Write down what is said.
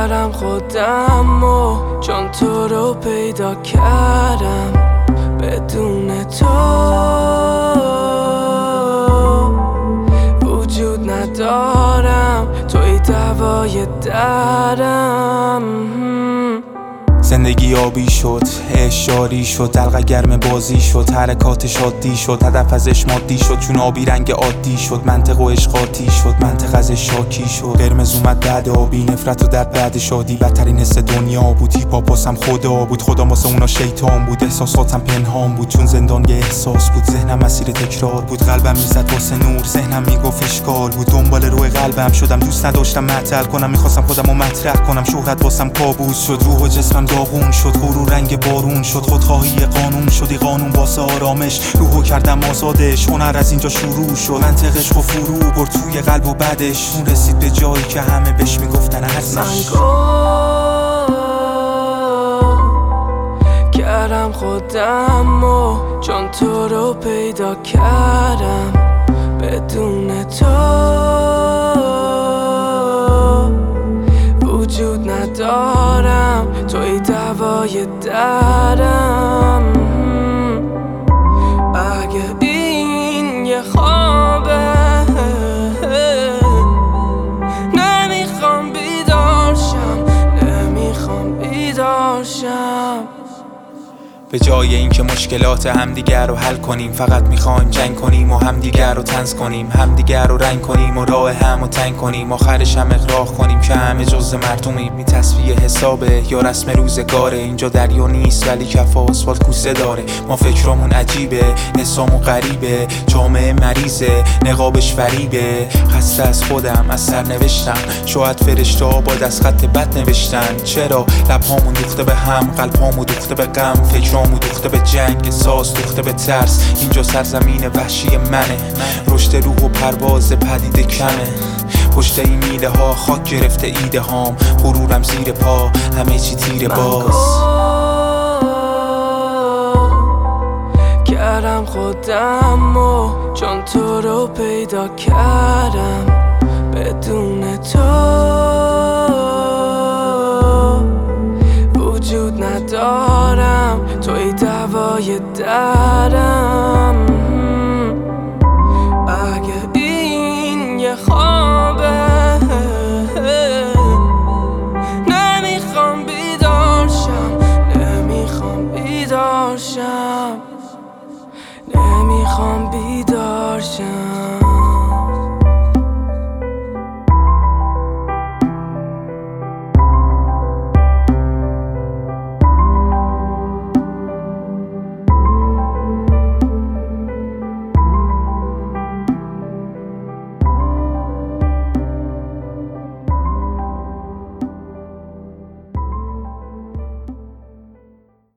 کردم خودم و چون تو رو پیدا کردم بدون تو وجود ندارم، توی دوای دردم. زندگی آبی شد، اشاری شد، دلقه گرم بازی شد، حرکاتش عادی شد، هدف ازش مادی شد، چون آبی رنگ عادی شد، منطق و عشقاتی شد، منطق ازش شاکی شد. قرمز اومد بعد آبی، نفرت و درد بعد شادی، بدترین حس دنیا بود. هیپاپ واسم خدا بود، خدا واسه اونا شیطان بود. احساساتم پنهان بود چون زندان یه احساس بود، ذهنم مسیر تکرار بود. قلبم میزد واسه نور، ذهنم میگفت اشکال بود. دنبال روی قلبم شدم، دوست نداشتم معطل کنم، میخواستم خودمو مطرح کنم. شهرت واسم کابوس شد، روح و جسمم داغون شد، غرور رنگ بارون شد، خودخواهی قانون شدی قانون واسه آرامش. روحو کردم آزادش، هنر از اینجا شروع شد، منطقش و فرو برد توی قلب و بعدش اون رسید به جایی که همه بهش میگفتن ارزش. من کردم خودم و چون تو رو پیدا کردم بدون تو وجود ندارم، توی دوای دردم. اگه این یه خوابه نمیخوام بیدار شم، نمیخوام بیدار شم. به جای اینکه مشکلات همدیگر رو حل کنیم فقط میخوایم جنگ کنیم و همدیگر رو طنز کنیم، همدیگر رو رنگ کنیم و راه همو تنگ کنیم، آخرش هم اقراق کنیم که همه جز مردمیم. این تصفیه حسابه یا رسم روزگاره، اینجا دریا نیست ولی کف آسفالت کوسه داره. ما فکرامون عجیبه، حسامون غریبه، جامعه مریضه، نقابش فریبه. خسته از خودم، از سرنوشتم، شاید فرشته ها با دست خط بد نوشتن. چرا لبهامون دوخته به هم، قلبهامون دوخته به غم، فکرامون دوخته به جنگ، احساس دوخته به ترس. اینجا سرزمین وحشی منه، رشد روح و پرواز پدیده کمه. پشت این میله ها خاک گرفته ایده هام، غرورم زیر پا، همه چی تیر باز. کردم خودم و چون تو رو پیدا کردم بدون تو وجود ندارم، توی دوای دردم. اگه این یه خوابه نمیخوام بیدار شم، نمیخوام بیدار شم، نمیخوام بیدار شم.